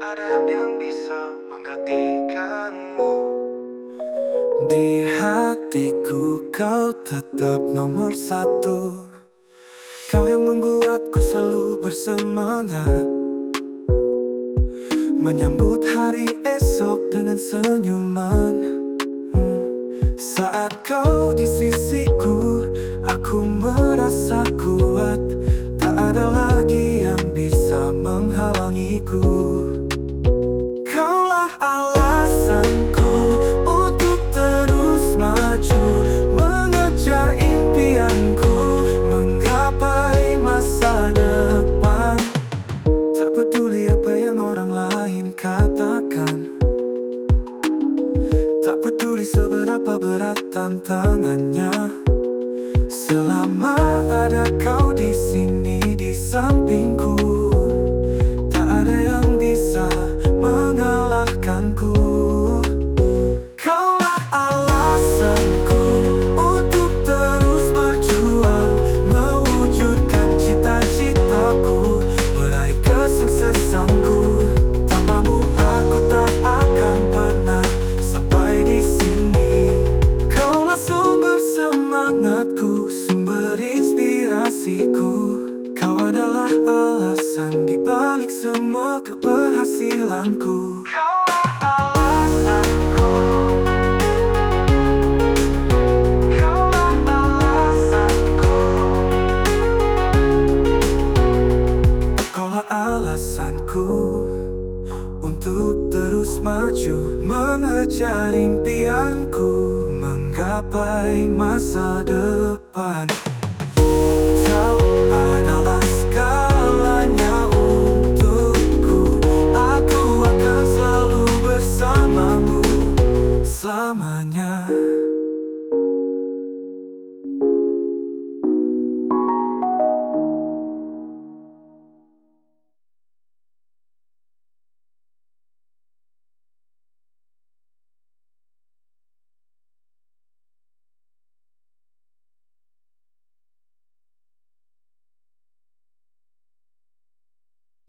ada yang bisa menggantikanmu. Di hatiku kau tetap nomor satu. Kau yang membuatku selalu bersemangat, menyambut hari esok dengan senyuman. Saat kau di sisiku, aku merasa kuat. Tak ada lagi yang bisa menghalangiku. Kaulah alasanku untuk terus maju, mengejar impianku, menggapai masa depan. Tak peduli apa yang orang lain katakan, tak peduli seberapa berat tantangannya. Selama ada kau di sini di sampingku, tak ada yang bisa mengalahkanku. Kaulah alasanku untuk terus berjuang, mewujudkan cita-citaku, meraih kesuksesanku. Tanpamu aku tak akan pernah sampai di sini. Kaulah sumber semangatku, sumber inspirasiku. Kau adalah alasan di balik semua keberhasilanku. Kaulah alasanku. Kaulah alasanku. Kaulah alasanku untuk terus maju, mengejar impianku, menggapai masa depan.